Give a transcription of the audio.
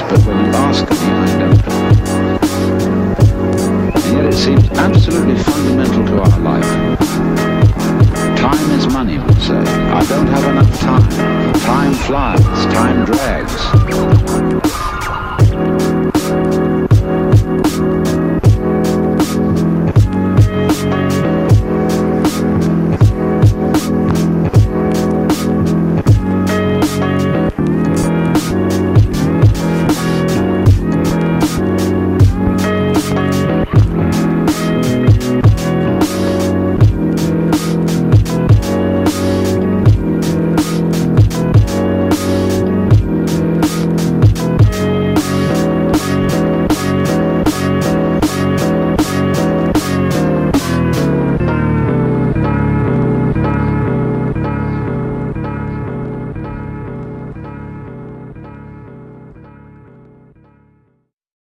but when you ask me, I don't. And yet it seems absolutely fundamental to our life. Time is money, we say. I don't have enough time. Time flies. Time drags.